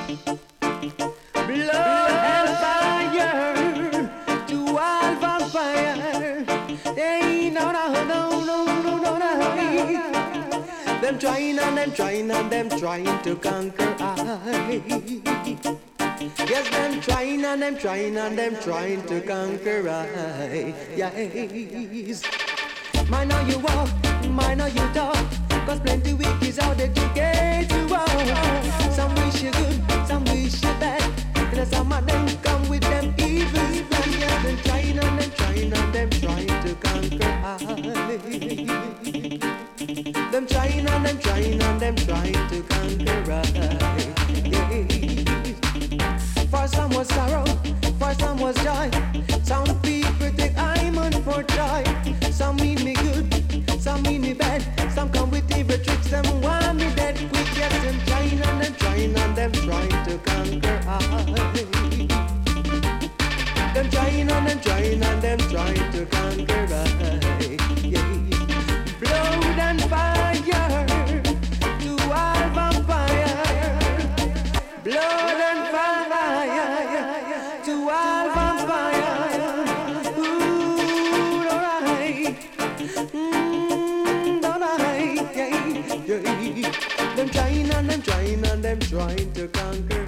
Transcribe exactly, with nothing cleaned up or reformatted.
Blood and fire to all vampire. Hey, no, no, no, no, no, no, no. Them trying and them trying and them trying to conquer I. Yes, them trying and them trying and them trying to conquer I. Yes. Mind how you walk, mind how you talk, cause plenty wickies out there to get you out. Some wish you good, some wish you bad, and some of them come with them evil plans. Yes, them trying and them trying and them trying to conquer I. Them trying and them trying and them trying to conquer I. Yeah. For some was sorrow, for some was joy. Some people take I'm on for joy. Some mean me good, some mean me bad. Some come with evil tricks, them want me dead quick. Yes, them trying and them trying and them trying to conquer I. Them trying and them trying and them trying to conquer I. Yeah. Blood and fire to all vampire. Blood and fire to all vampire. Ooh, alright. Mm, alright. Yeah, yeah. Them trying and them trying and them trying to conquer